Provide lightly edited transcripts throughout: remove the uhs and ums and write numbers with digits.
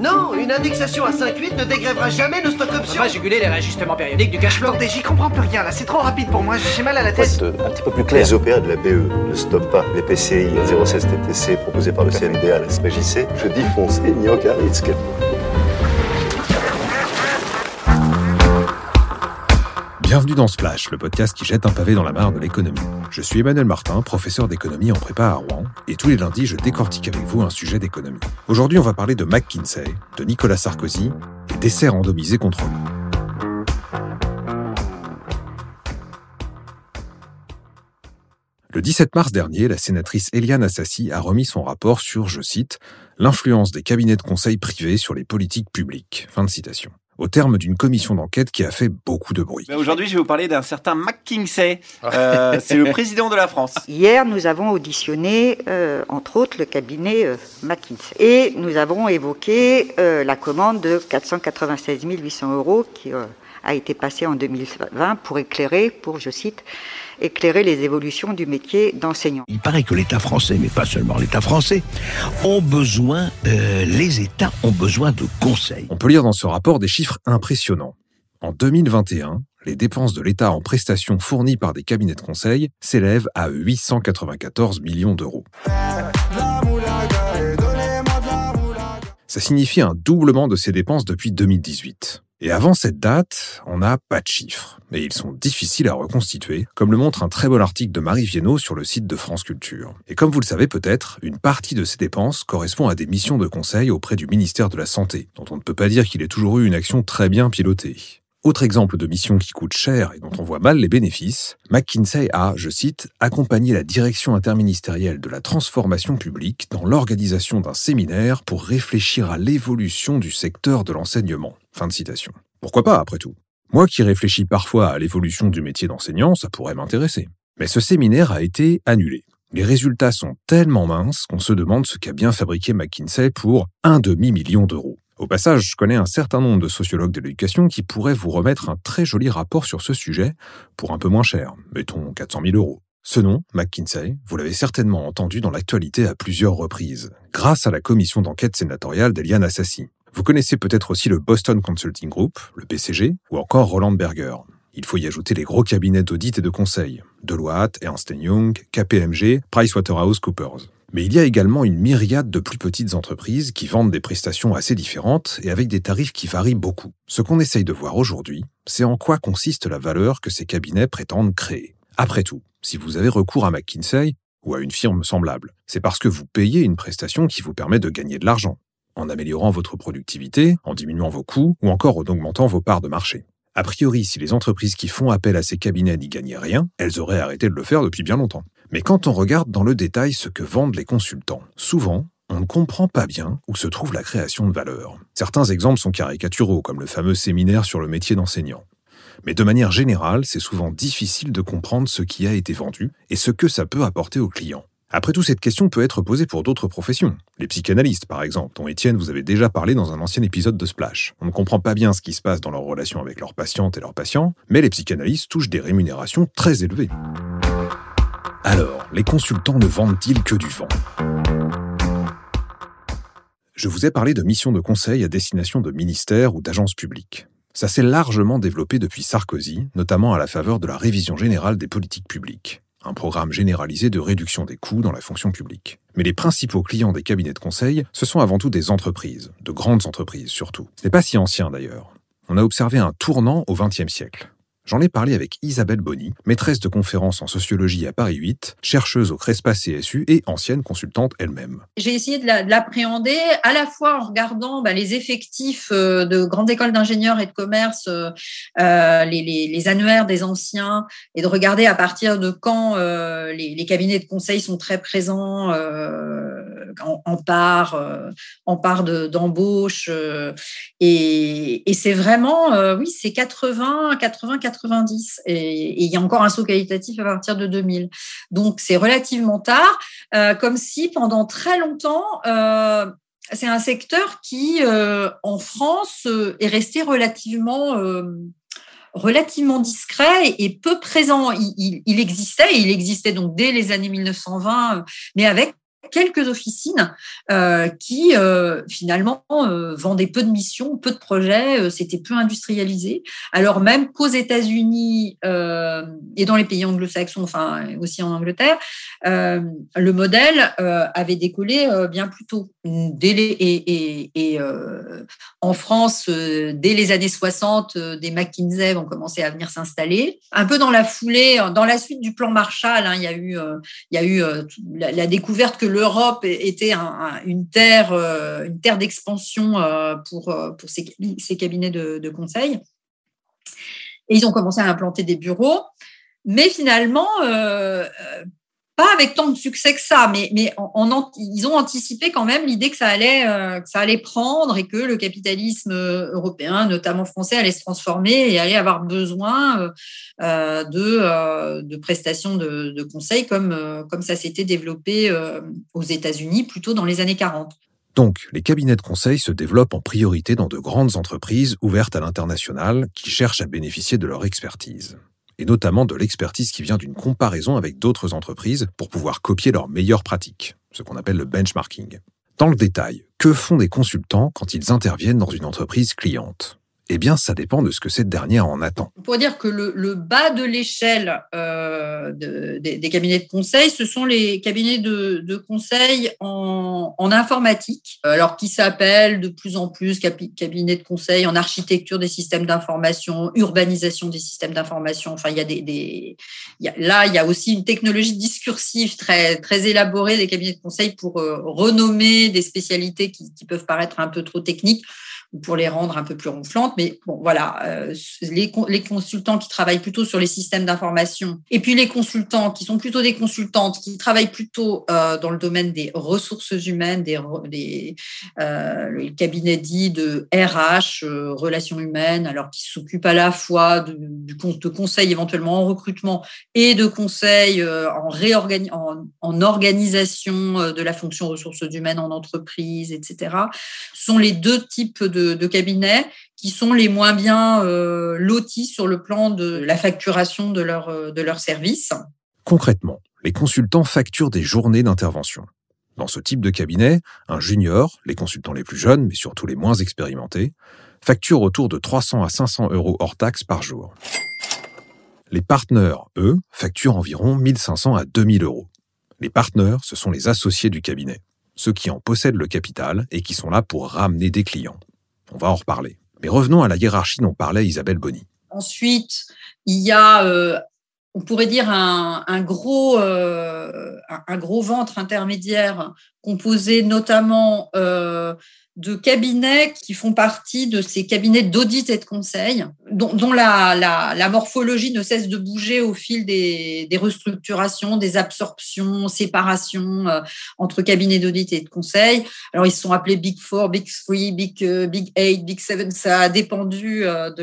Non, une indexation à 5,8 ne dégrèvera jamais nos stock options. On va pas juguler les réajustements périodiques du cash flow. Attendez, j'y comprends plus rien là, c'est trop rapide pour moi, j'ai mal à la tête. Un petit peu plus clair. Les OPA de la BE ne stoppent pas. Les PCI 016 TTC proposés par le CNDA à la SPJC, je dis foncez, il n'y a aucun risque. Bienvenue dans Splash, le podcast qui jette un pavé dans la mare de l'économie. Je suis Emmanuel Martin, professeur d'économie en prépa à Rouen, et tous les lundis, je décortique avec vous un sujet d'économie. Aujourd'hui, on va parler de McKinsey, de Nicolas Sarkozy et d'essais randomisés contrôlés. Le 17 mars dernier, la sénatrice Éliane Assassi a remis son rapport sur, je cite, « l'influence des cabinets de conseil privés sur les politiques publiques ». Fin de citation. Au terme d'une commission d'enquête qui a fait beaucoup de bruit. Aujourd'hui, je vais vous parler d'un certain McKinsey. C'est le président de la France. Hier, nous avons auditionné, entre autres, le cabinet McKinsey. Et nous avons évoqué la commande de 496 800 € qui a été passée en 2020 pour éclairer, je cite, éclairer les évolutions du métier d'enseignant. Il paraît que l'État français, mais pas seulement l'État français, les États ont besoin de conseils. On peut lire dans ce rapport des chiffres impressionnants. En 2021, les dépenses de l'État en prestations fournies par des cabinets de conseil s'élèvent à 894 millions d'euros. Ça signifie un doublement de ces dépenses depuis 2018. Et avant cette date, on n'a pas de chiffres, et ils sont difficiles à reconstituer, comme le montre un très bon article de Marie Viennot sur le site de France Culture. Et comme vous le savez peut-être, une partie de ces dépenses correspond à des missions de conseil auprès du ministère de la Santé, dont on ne peut pas dire qu'il ait toujours eu une action très bien pilotée. Autre exemple de mission qui coûte cher et dont on voit mal les bénéfices, McKinsey a, je cite, accompagné la direction interministérielle de la transformation publique dans l'organisation d'un séminaire pour réfléchir à l'évolution du secteur de l'enseignement. Fin de citation. Pourquoi pas, après tout? Moi qui réfléchis parfois à l'évolution du métier d'enseignant, ça pourrait m'intéresser. Mais ce séminaire a été annulé. Les résultats sont tellement minces qu'on se demande ce qu'a bien fabriqué McKinsey pour 1,5 million d'euros. Au passage, je connais un certain nombre de sociologues de l'éducation qui pourraient vous remettre un très joli rapport sur ce sujet pour un peu moins cher, mettons 400 000 €. Ce nom, McKinsey, vous l'avez certainement entendu dans l'actualité à plusieurs reprises, grâce à la commission d'enquête sénatoriale d'Éliane Assassi. Vous connaissez peut-être aussi le Boston Consulting Group, le BCG, ou encore Roland Berger. Il faut y ajouter les gros cabinets d'audit et de conseil, Deloitte, Ernst & Young, KPMG, PricewaterhouseCoopers. Mais il y a également une myriade de plus petites entreprises qui vendent des prestations assez différentes et avec des tarifs qui varient beaucoup. Ce qu'on essaye de voir aujourd'hui, c'est en quoi consiste la valeur que ces cabinets prétendent créer. Après tout, si vous avez recours à McKinsey ou à une firme semblable, c'est parce que vous payez une prestation qui vous permet de gagner de l'argent, en améliorant votre productivité, en diminuant vos coûts ou encore en augmentant vos parts de marché. A priori, si les entreprises qui font appel à ces cabinets n'y gagnaient rien, elles auraient arrêté de le faire depuis bien longtemps. Mais quand on regarde dans le détail ce que vendent les consultants, souvent, on ne comprend pas bien où se trouve la création de valeur. Certains exemples sont caricaturaux, comme le fameux séminaire sur le métier d'enseignant. Mais de manière générale, c'est souvent difficile de comprendre ce qui a été vendu et ce que ça peut apporter aux clients. Après tout, cette question peut être posée pour d'autres professions. Les psychanalystes, par exemple, dont Étienne vous avez déjà parlé dans un ancien épisode de Splash. On ne comprend pas bien ce qui se passe dans leur relation avec leurs patientes et leurs patients, mais les psychanalystes touchent des rémunérations très élevées. Alors, les consultants ne vendent-ils que du vent? Je vous ai parlé de missions de conseil à destination de ministères ou d'agences publiques. Ça s'est largement développé depuis Sarkozy, notamment à la faveur de la révision générale des politiques publiques, un programme généralisé de réduction des coûts dans la fonction publique. Mais les principaux clients des cabinets de conseil, ce sont avant tout des entreprises, de grandes entreprises surtout. Ce n'est pas si ancien d'ailleurs. On a observé un tournant au XXe siècle. J'en ai parlé avec Isabelle Bonny, maîtresse de conférences en sociologie à Paris 8, chercheuse au CRESPA CSU et ancienne consultante elle-même. J'ai essayé de l'appréhender à la fois en regardant les effectifs de grandes écoles d'ingénieurs et de commerce, les annuaires des anciens, et de regarder à partir de quand les cabinets de conseil sont très présents en part d'embauche. Et c'est vraiment, c'est 90. Et il y a encore un saut qualitatif à partir de 2000. Donc, c'est relativement tard, comme si pendant très longtemps, c'est un secteur qui, en France, est resté relativement discret et peu présent. Il existait donc dès les années 1920, mais avec quelques officines qui finalement vendaient peu de missions, peu de projets, c'était peu industrialisé, alors même qu'aux États-Unis et dans les pays anglo-saxons, enfin aussi en Angleterre, le modèle avait décollé bien plus tôt. En France, dès les années 60, des McKinsey vont commencer à venir s'installer. Un peu dans la foulée, dans la suite du plan Marshall, il y a eu la découverte que l'Europe était une terre d'expansion pour ces cabinets de conseil. Et ils ont commencé à implanter des bureaux, mais finalement, pas avec tant de succès que ça, mais ils ont anticipé quand même l'idée que ça allait prendre et que le capitalisme européen, notamment français, allait se transformer et allait avoir besoin de prestations de conseil comme ça s'était développé aux États-Unis plutôt dans les années 40. Donc, les cabinets de conseil se développent en priorité dans de grandes entreprises ouvertes à l'international qui cherchent à bénéficier de leur expertise. Et notamment de l'expertise qui vient d'une comparaison avec d'autres entreprises pour pouvoir copier leurs meilleures pratiques, ce qu'on appelle le benchmarking. Dans le détail, que font des consultants quand ils interviennent dans une entreprise cliente ? Eh bien, ça dépend de ce que cette dernière en attend. On pourrait dire que le bas de l'échelle des cabinets de conseil, ce sont les cabinets de conseil en informatique, alors qui s'appellent de plus en plus cabinets de conseil en architecture des systèmes d'information, urbanisation des systèmes d'information. Enfin, il y a aussi une technologie discursive très, très élaborée des cabinets de conseil pour renommer des spécialités qui peuvent paraître un peu trop techniques, pour les rendre un peu plus ronflantes. Mais bon, voilà, les consultants qui travaillent plutôt sur les systèmes d'information et puis les consultants qui sont plutôt des consultantes qui travaillent plutôt dans le domaine des ressources humaines, le cabinet dit de RH, relations humaines, alors qui s'occupent à la fois de conseil éventuellement en recrutement et de conseil en organisation de la fonction ressources humaines en entreprise, etc. Ce sont les deux types de cabinets qui sont les moins bien lotis sur le plan de la facturation de leurs services. Concrètement, les consultants facturent des journées d'intervention. Dans ce type de cabinet, un junior, les consultants les plus jeunes, mais surtout les moins expérimentés, facture autour de 300 à 500 € hors taxes par jour. Les partenaires, eux, facturent environ 1500 à 2000 €. Les partenaires, ce sont les associés du cabinet, ceux qui en possèdent le capital et qui sont là pour ramener des clients. On va en reparler. Mais revenons à la hiérarchie dont parlait Isabelle Bonny. Ensuite, il y a, on pourrait dire, un gros ventre intermédiaire composé notamment de cabinets qui font partie de ces cabinets d'audit et de conseil, dont la morphologie ne cesse de bouger au fil des restructurations, des absorptions, séparations entre cabinets d'audit et de conseil. Alors, ils sont appelés Big 4, Big 3, Big 8, Big 7, ça a dépendu de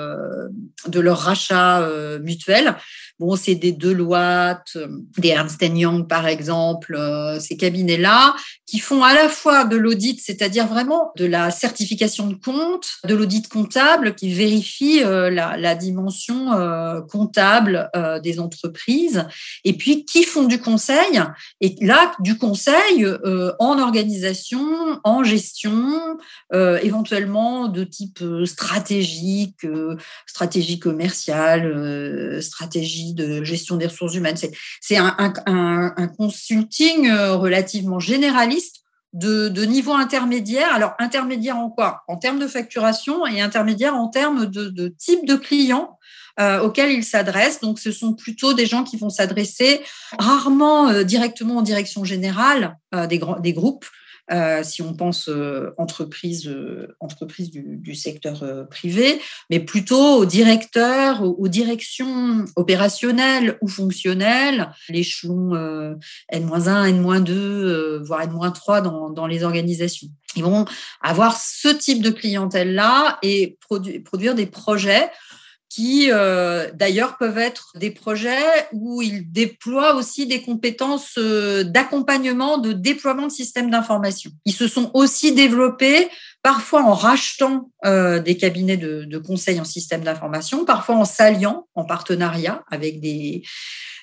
leur rachat mutuel. Bon, c'est des Deloitte, des Ernst & Young, par exemple, ces cabinets-là, qui font à la fois de l'audit, c'est-à-dire vraiment de la certification de compte, de l'audit comptable, qui vérifie la dimension comptable des entreprises, et puis qui font du conseil, et là, du conseil en organisation, en gestion, éventuellement de type stratégique, stratégie commerciale, stratégie de gestion des ressources humaines. C'est un consulting relativement généraliste de niveau intermédiaire. Alors, intermédiaire en quoi ? En termes de facturation et intermédiaire en termes de type de clients auxquels ils s'adressent. Donc, ce sont plutôt des gens qui vont s'adresser rarement directement en direction générale des groupes, si on pense entreprise du secteur privé, mais plutôt aux directeurs, aux directions opérationnelles ou fonctionnelles, l'échelon N-1, N-2, voire N-3 dans les organisations. Ils vont avoir ce type de clientèle-là et produire des projets qui, d'ailleurs, peuvent être des projets où ils déploient aussi des compétences d'accompagnement, de déploiement de systèmes d'information. Ils se sont aussi développés, parfois en rachetant des cabinets de conseil en système d'information, parfois en s'alliant, en partenariat avec des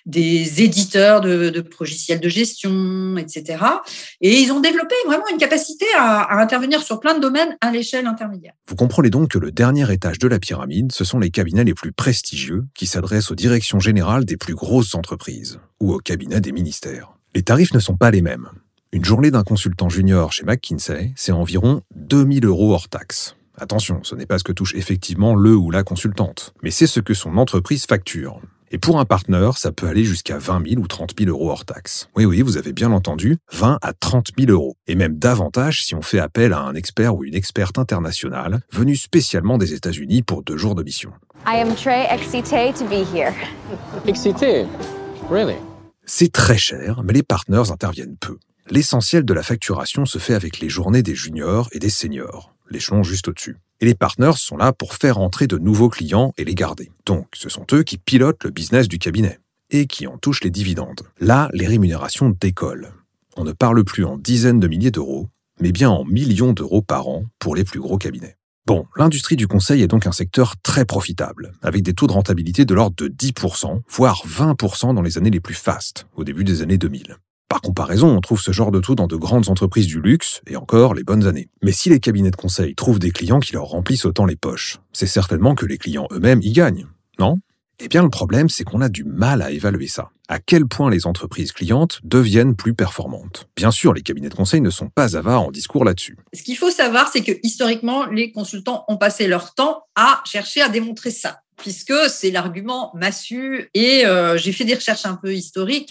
des éditeurs de logiciels de gestion, etc. Et ils ont développé vraiment une capacité à intervenir sur plein de domaines à l'échelle intermédiaire. Vous comprenez donc que le dernier étage de la pyramide, ce sont les cabinets les plus prestigieux qui s'adressent aux directions générales des plus grosses entreprises ou aux cabinets des ministères. Les tarifs ne sont pas les mêmes. Une journée d'un consultant junior chez McKinsey, c'est environ 2 000 € hors taxe. Attention, ce n'est pas ce que touche effectivement le ou la consultante, mais c'est ce que son entreprise facture. Et pour un partenaire, ça peut aller jusqu'à 20 000 ou 30 000 € hors taxe. Oui, vous avez bien entendu, 20 à 30 000 €. Et même davantage si on fait appel à un expert ou une experte internationale venue spécialement des États-Unis pour 2 jours de mission. I am très excitée to be here. Excitée? Really? C'est très cher, mais les partenaires interviennent peu. L'essentiel de la facturation se fait avec les journées des juniors et des seniors, l'échelon juste au-dessus. Et les partners sont là pour faire entrer de nouveaux clients et les garder. Donc, ce sont eux qui pilotent le business du cabinet et qui en touchent les dividendes. Là, les rémunérations décollent. On ne parle plus en dizaines de milliers d'euros, mais bien en millions d'euros par an pour les plus gros cabinets. Bon, l'industrie du conseil est donc un secteur très profitable, avec des taux de rentabilité de l'ordre de 10%, voire 20% dans les années les plus fastes, au début des années 2000. Par comparaison, on trouve ce genre de taux dans de grandes entreprises du luxe, et encore les bonnes années. Mais si les cabinets de conseil trouvent des clients qui leur remplissent autant les poches, c'est certainement que les clients eux-mêmes y gagnent, non ? Eh bien, le problème, c'est qu'on a du mal à évaluer ça. À quel point les entreprises clientes deviennent plus performantes. Bien sûr, les cabinets de conseil ne sont pas avares en discours là-dessus. Ce qu'il faut savoir, c'est que historiquement, les consultants ont passé leur temps à chercher à démontrer ça, puisque c'est l'argument massu. Et j'ai fait des recherches un peu historiques.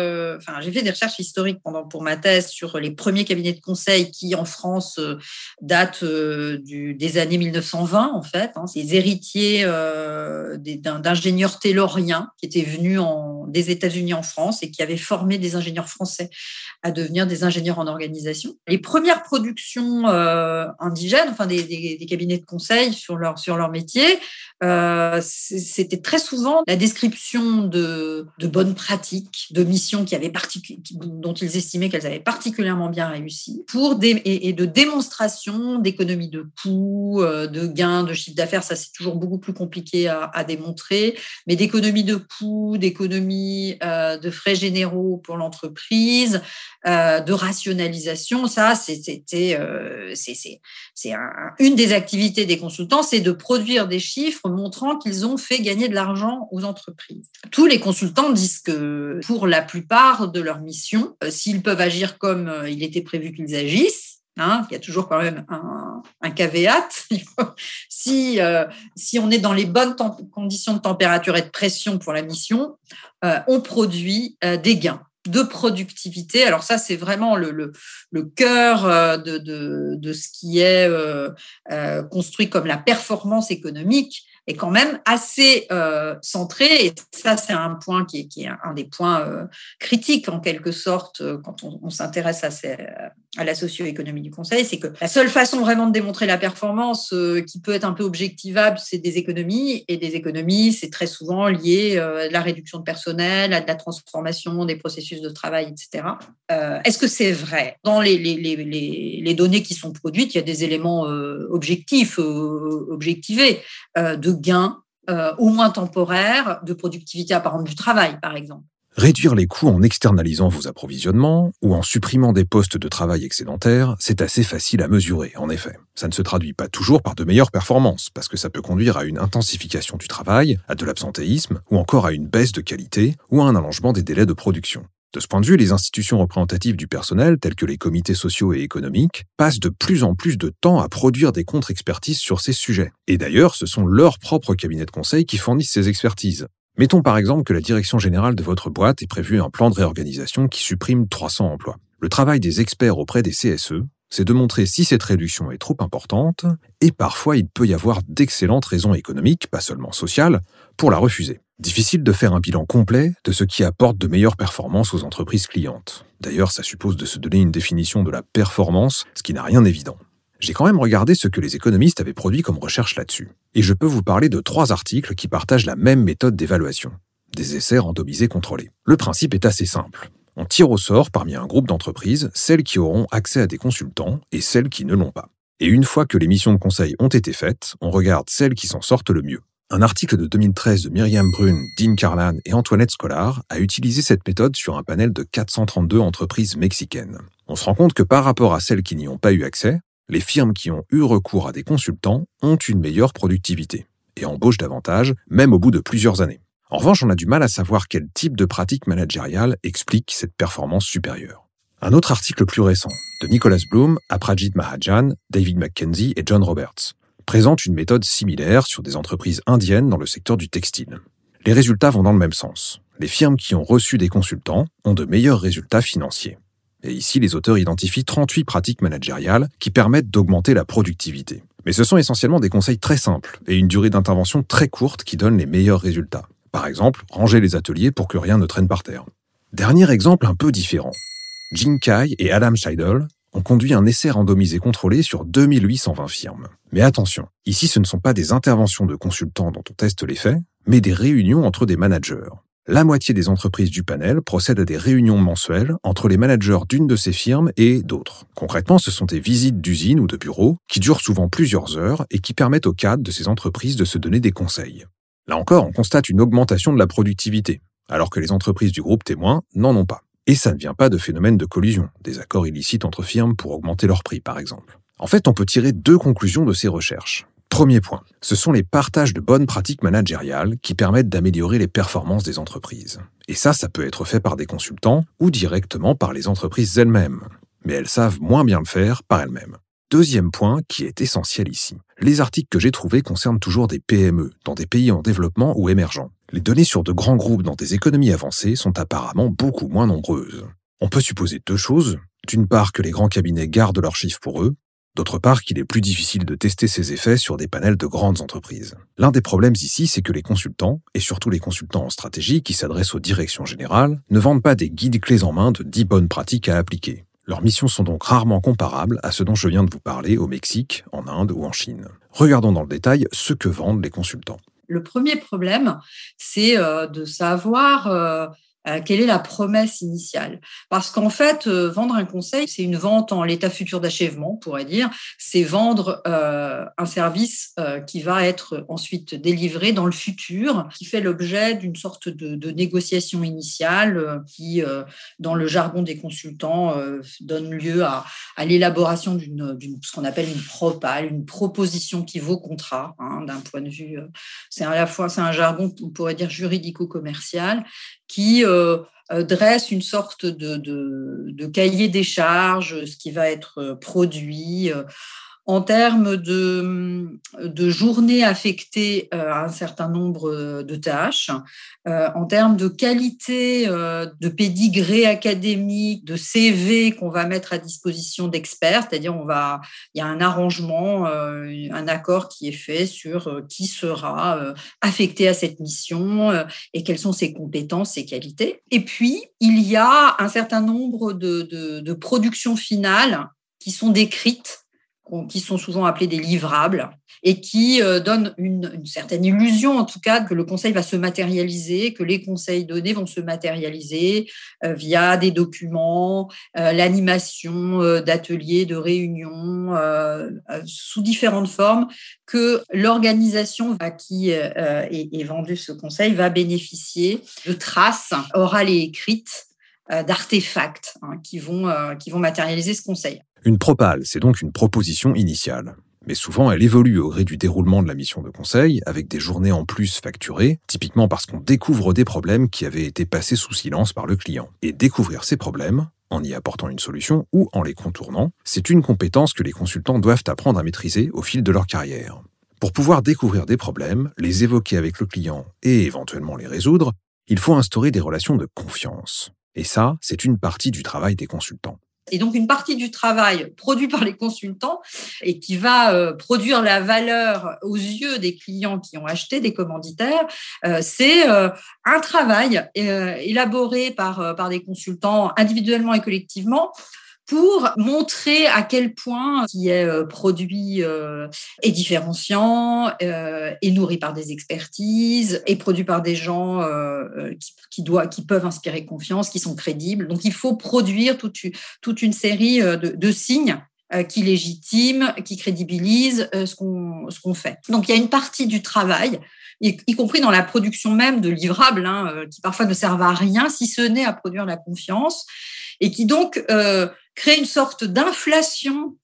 J'ai fait des recherches historiques pour ma thèse sur les premiers cabinets de conseil qui, en France, datent des années 1920, en fait. C'est les héritiers d'ingénieurs tayloriens qui étaient venus des États-Unis en France et qui avaient formé des ingénieurs français à devenir des ingénieurs en organisation. Les premières productions indigènes, des cabinets de conseil sur leur métier, c'était très souvent la description de bonnes pratiques, de missions dont ils estimaient qu'elles avaient particulièrement bien réussi, et de démonstration d'économies de coûts, de gains de chiffre d'affaires. Ça, c'est toujours beaucoup plus compliqué à démontrer, mais d'économies de coûts, d'économies de frais généraux pour l'entreprise, de rationalisation. Ça, une des activités des consultants, c'est de produire des chiffres montrant qu'ils ont fait gagner de l'argent aux entreprises. Tous les consultants disent que pour la plupart de leurs missions, s'ils peuvent agir comme il était prévu qu'ils agissent, il y a toujours quand même un caveat. Si on est dans les bonnes conditions de température et de pression pour la mission, on produit des gains de productivité. Alors ça, c'est vraiment le cœur de ce qui est construit comme la performance économique, est quand même assez centré. Et ça, c'est un point qui est un des points critiques, en quelque sorte, quand on s'intéresse à la socio-économie du conseil. C'est que la seule façon vraiment de démontrer la performance qui peut être un peu objectivable, c'est des économies. Et des économies, c'est très souvent lié à la réduction de personnel, à de la transformation des processus de travail, etc. Est-ce que c'est vrai ? Dans les données qui sont produites, il y a des éléments objectifs, objectivés, de gains, au moins temporaires, de productivité apparente du travail, par exemple. Réduire les coûts en externalisant vos approvisionnements ou en supprimant des postes de travail excédentaires, c'est assez facile à mesurer, en effet. Ça ne se traduit pas toujours par de meilleures performances, parce que ça peut conduire à une intensification du travail, à de l'absentéisme, ou encore à une baisse de qualité, ou à un allongement des délais de production. De ce point de vue, les institutions représentatives du personnel, telles que les comités sociaux et économiques, passent de plus en plus de temps à produire des contre-expertises sur ces sujets. Et d'ailleurs, ce sont leurs propres cabinets de conseil qui fournissent ces expertises. Mettons par exemple que la direction générale de votre boîte ait prévu un plan de réorganisation qui supprime 300 emplois. Le travail des experts auprès des CSE, c'est de montrer si cette réduction est trop importante, et parfois il peut y avoir d'excellentes raisons économiques, pas seulement sociales, pour la refuser. Difficile de faire un bilan complet de ce qui apporte de meilleures performances aux entreprises clientes. D'ailleurs, ça suppose de se donner une définition de la performance, ce qui n'a rien d'évident. J'ai quand même regardé ce que les économistes avaient produit comme recherche là-dessus. Et je peux vous parler de 3 articles qui partagent la même méthode d'évaluation. Des essais randomisés contrôlés. Le principe est assez simple. On tire au sort parmi un groupe d'entreprises celles qui auront accès à des consultants et celles qui ne l'ont pas. Et une fois que les missions de conseil ont été faites, on regarde celles qui s'en sortent le mieux. Un article de 2013 de Myriam Brun, Dean Carlan et Antoinette Scolar a utilisé cette méthode sur un panel de 432 entreprises mexicaines. On se rend compte que par rapport à celles qui n'y ont pas eu accès, les firmes qui ont eu recours à des consultants ont une meilleure productivité et embauchent davantage, même au bout de plusieurs années. En revanche, on a du mal à savoir quel type de pratique managériale explique cette performance supérieure. Un autre article plus récent, de Nicholas Bloom, Aprajit Mahajan, David McKenzie et John Roberts, présente une méthode similaire sur des entreprises indiennes dans le secteur du textile. Les résultats vont dans le même sens. Les firmes qui ont reçu des consultants ont de meilleurs résultats financiers. Et ici, les auteurs identifient 38 pratiques managériales qui permettent d'augmenter la productivité. Mais ce sont essentiellement des conseils très simples et une durée d'intervention très courte qui donnent les meilleurs résultats. Par exemple, ranger les ateliers pour que rien ne traîne par terre. Dernier exemple un peu différent. Jing Kai et Adam Scheidel ont conduit un essai randomisé contrôlé sur 2820 firmes. Mais attention, ici ce ne sont pas des interventions de consultants dont on teste les faits, mais des réunions entre des managers. La moitié des entreprises du panel procèdent à des réunions mensuelles entre les managers d'une de ces firmes et d'autres. Concrètement, ce sont des visites d'usines ou de bureaux qui durent souvent plusieurs heures et qui permettent aux cadres de ces entreprises de se donner des conseils. Là encore, on constate une augmentation de la productivité, alors que les entreprises du groupe témoin n'en ont pas. Et ça ne vient pas de phénomènes de collusion, des accords illicites entre firmes pour augmenter leurs prix par exemple. En fait, on peut tirer 2 conclusions de ces recherches. Premier point, ce sont les partages de bonnes pratiques managériales qui permettent d'améliorer les performances des entreprises. Et ça peut être fait par des consultants ou directement par les entreprises elles-mêmes. Mais elles savent moins bien le faire par elles-mêmes. Deuxième point qui est essentiel ici. Les articles que j'ai trouvés concernent toujours des PME, dans des pays en développement ou émergents. Les données sur de grands groupes dans des économies avancées sont apparemment beaucoup moins nombreuses. On peut supposer 2 choses. D'une part, que les grands cabinets gardent leurs chiffres pour eux. D'autre part, qu'il est plus difficile de tester ces effets sur des panels de grandes entreprises. L'un des problèmes ici, c'est que les consultants, et surtout les consultants en stratégie qui s'adressent aux directions générales, ne vendent pas des guides clés en main de 10 bonnes pratiques à appliquer. Leurs missions sont donc rarement comparables à ce dont je viens de vous parler au Mexique, en Inde ou en Chine. Regardons dans le détail ce que vendent les consultants. Le premier problème, c'est de savoir quelle est la promesse initiale. Parce qu'en fait, vendre un conseil, c'est une vente en l'état futur d'achèvement, on pourrait dire. C'est vendre un service qui va être ensuite délivré dans le futur, qui fait l'objet d'une sorte de négociation initiale qui, dans le jargon des consultants, donne lieu à l'élaboration d'une ce qu'on appelle une propale, une proposition qui vaut contrat, d'un point de vue. C'est un jargon, on pourrait dire juridico-commercial, qui dresse une sorte de cahier des charges, ce qui va être produit en termes de journées affectées à un certain nombre de tâches, en termes de qualité de pédigré académique, de CV qu'on va mettre à disposition d'experts, c'est-à-dire il y a un arrangement, un accord qui est fait sur qui sera affecté à cette mission et quelles sont ses compétences, ses qualités. Et puis, il y a un certain nombre de productions finales qui sont décrites, qui sont souvent appelés des livrables et qui donnent une certaine illusion, en tout cas, que le conseil va se matérialiser, que les conseils donnés vont se matérialiser via des documents, l'animation d'ateliers, de réunions, sous différentes formes, que l'organisation à qui est vendu ce conseil va bénéficier de traces orales et écrites, d'artefacts qui vont matérialiser ce conseil. Une propale, c'est donc une proposition initiale. Mais souvent, elle évolue au gré du déroulement de la mission de conseil, avec des journées en plus facturées, typiquement parce qu'on découvre des problèmes qui avaient été passés sous silence par le client. Et découvrir ces problèmes, en y apportant une solution ou en les contournant, c'est une compétence que les consultants doivent apprendre à maîtriser au fil de leur carrière. Pour pouvoir découvrir des problèmes, les évoquer avec le client et éventuellement les résoudre, il faut instaurer des relations de confiance. Et ça, c'est une partie du travail des consultants. Et donc, une partie du travail produit par les consultants et qui va produire la valeur aux yeux des clients qui ont acheté, des commanditaires, c'est un travail élaboré par des consultants individuellement et collectivement pour montrer à quel point ce qui est produit est différenciant, est nourri par des expertises, est produit par des gens qui peuvent inspirer confiance, qui sont crédibles. Donc, il faut produire toute une série de signes qui légitime, qui crédibilise ce qu'on fait. Donc, il y a une partie du travail, y compris dans la production même de livrables, qui parfois ne servent à rien, si ce n'est à produire la confiance, et qui donc crée une sorte d'inflation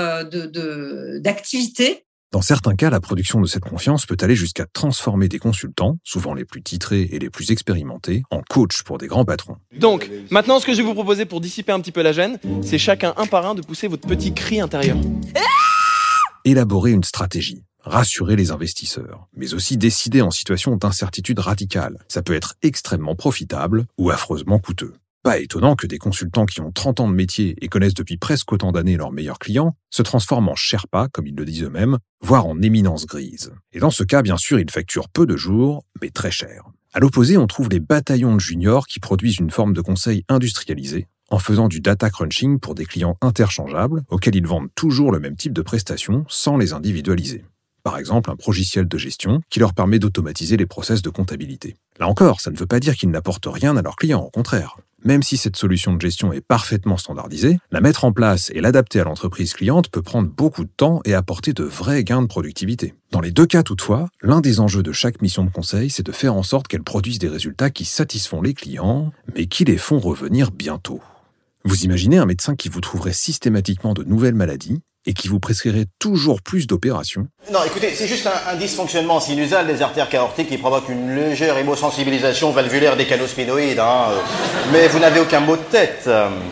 d'activité. Dans certains cas, la production de cette confiance peut aller jusqu'à transformer des consultants, souvent les plus titrés et les plus expérimentés, en coach pour des grands patrons. Donc, maintenant, ce que je vais vous proposer pour dissiper un petit peu la gêne, c'est chacun un par un de pousser votre petit cri intérieur. Élaborer une stratégie, rassurer les investisseurs, mais aussi décider en situation d'incertitude radicale. Ça peut être extrêmement profitable ou affreusement coûteux. Pas étonnant que des consultants qui ont 30 ans de métier et connaissent depuis presque autant d'années leurs meilleurs clients se transforment en Sherpa, comme ils le disent eux-mêmes, voire en éminence grise. Et dans ce cas, bien sûr, ils facturent peu de jours, mais très cher. À l'opposé, on trouve les bataillons de juniors qui produisent une forme de conseil industrialisé, en faisant du data crunching pour des clients interchangeables auxquels ils vendent toujours le même type de prestations sans les individualiser. Par exemple, un progiciel de gestion qui leur permet d'automatiser les process de comptabilité. Là encore, ça ne veut pas dire qu'ils n'apportent rien à leurs clients, au contraire. Même si cette solution de gestion est parfaitement standardisée, la mettre en place et l'adapter à l'entreprise cliente peut prendre beaucoup de temps et apporter de vrais gains de productivité. Dans les deux cas toutefois, l'un des enjeux de chaque mission de conseil, c'est de faire en sorte qu'elle produise des résultats qui satisfont les clients, mais qui les font revenir bientôt. Vous imaginez un médecin qui vous trouverait systématiquement de nouvelles maladies et qui vous prescrirait toujours plus d'opérations? Non, écoutez, c'est juste un dysfonctionnement sinusal des artères aortiques qui provoque une légère hémosensibilisation valvulaire des canaux sphénoïdes. Mais vous n'avez aucun mot de tête.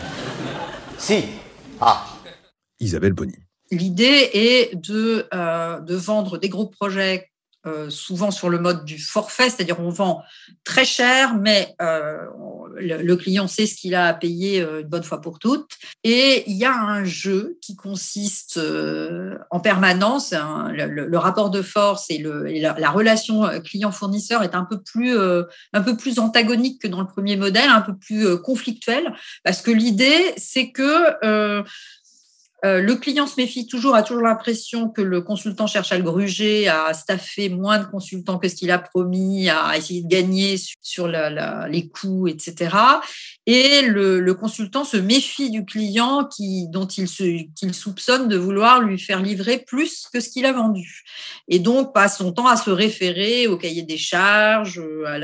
Si. Isabelle Bonny. L'idée est de vendre des gros projets souvent sur le mode du forfait, c'est-à-dire on vend très cher, mais le client sait ce qu'il a à payer une bonne fois pour toutes. Et il y a un jeu qui consiste en permanence, le rapport de force et la relation client-fournisseur est un peu plus antagonique que dans le premier modèle, un peu plus conflictuel, parce que l'idée, c'est que le client a toujours l'impression que le consultant cherche à le gruger, à staffer moins de consultants que ce qu'il a promis, à essayer de gagner sur les coûts, etc. Et le consultant se méfie du client dont qu'il soupçonne de vouloir lui faire livrer plus que ce qu'il a vendu. Et donc, passe son temps à se référer au cahier des charges, à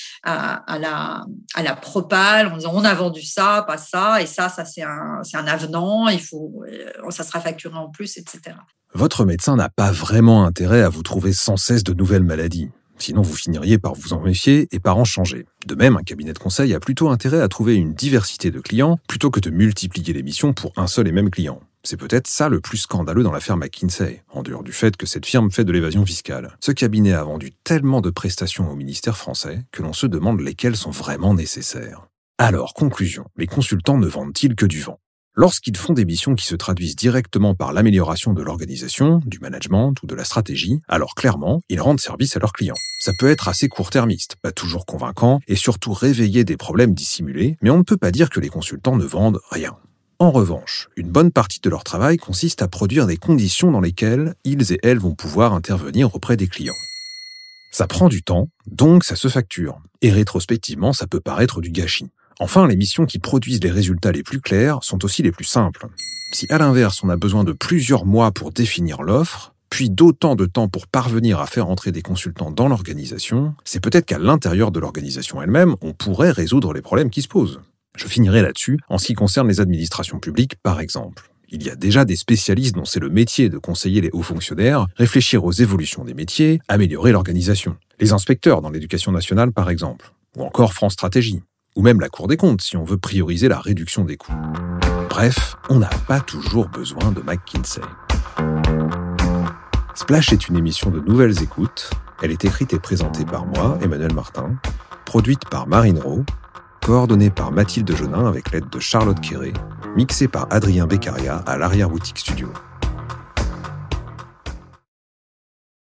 la propale, en disant on a vendu ça, pas ça, et ça c'est un avenant, ça sera facturé en plus, etc. Votre médecin n'a pas vraiment intérêt à vous trouver sans cesse de nouvelles maladies. Sinon, vous finiriez par vous en méfier et par en changer. De même, un cabinet de conseil a plutôt intérêt à trouver une diversité de clients plutôt que de multiplier les missions pour un seul et même client. C'est peut-être ça le plus scandaleux dans l'affaire McKinsey, en dehors du fait que cette firme fait de l'évasion fiscale. Ce cabinet a vendu tellement de prestations au ministère français que l'on se demande lesquelles sont vraiment nécessaires. Alors, conclusion, les consultants ne vendent-ils que du vent ? Lorsqu'ils font des missions qui se traduisent directement par l'amélioration de l'organisation, du management ou de la stratégie, alors clairement, ils rendent service à leurs clients. Ça peut être assez court-termiste, pas toujours convaincant, et surtout réveiller des problèmes dissimulés, mais on ne peut pas dire que les consultants ne vendent rien. En revanche, une bonne partie de leur travail consiste à produire des conditions dans lesquelles ils et elles vont pouvoir intervenir auprès des clients. Ça prend du temps, donc ça se facture. Et rétrospectivement, ça peut paraître du gâchis. Enfin, les missions qui produisent les résultats les plus clairs sont aussi les plus simples. Si à l'inverse, on a besoin de plusieurs mois pour définir l'offre, puis d'autant de temps pour parvenir à faire entrer des consultants dans l'organisation, c'est peut-être qu'à l'intérieur de l'organisation elle-même, on pourrait résoudre les problèmes qui se posent. Je finirai là-dessus en ce qui concerne les administrations publiques, par exemple. Il y a déjà des spécialistes dont c'est le métier de conseiller les hauts fonctionnaires, réfléchir aux évolutions des métiers, améliorer l'organisation. Les inspecteurs dans l'éducation nationale, par exemple. Ou encore France Stratégie. Ou même la Cour des comptes, si on veut prioriser la réduction des coûts. Bref, on n'a pas toujours besoin de McKinsey. Splash est une émission de Nouvelles Écoutes. Elle est écrite et présentée par moi, Emmanuel Martin, produite par Marine Rowe, coordonnée par Mathilde Jonin avec l'aide de Charlotte Quéré, mixée par Adrien Beccaria à l'Arrière-Boutique Studio.